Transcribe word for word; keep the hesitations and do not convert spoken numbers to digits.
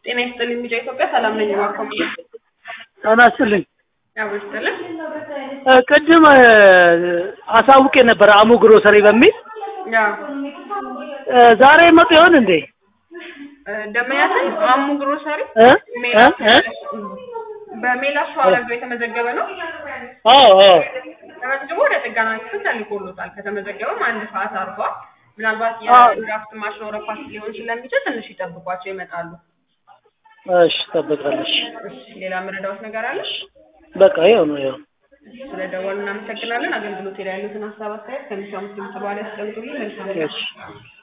ጤና ይስጥልኝ ልጅ ኢትዮጵያ ሰላም ነኝ ማከም ጤና ይስጥልኝ ያው ይስጥልኝ ቅድም አሳውቄ ነበር አሙ ግሮሰሪ በሚል ያ ዛሬ መጥ ይሆን እንዴ ደመያተን አሙ ግሮሰሪ በሜላሽ አረጋው የተመዘገበ ነው አዎ አዎ ተመዝግቦ ወደ ጥገና ክፍል ተልኮሎታል ከተመዘገበም አንድ ሰዓት አርፏል ምናልባት የድራፍት ማሽን ወረፋት ሊሆን ስለሚችል ትንሽ ይጠብቋቸው ይመጣሉ እሺ ተበቃለሽ ሌላ ምረዳውስ ነገር አለ በቃ ይሄው ነው ይሄው ስለደወሉና እናመሰግናለን አገልግሎት ላይ ያሉትን ሐሳብ አስተያየት ከሚሰሙት ምጥባለ ያስቀምጡልኝ መልካም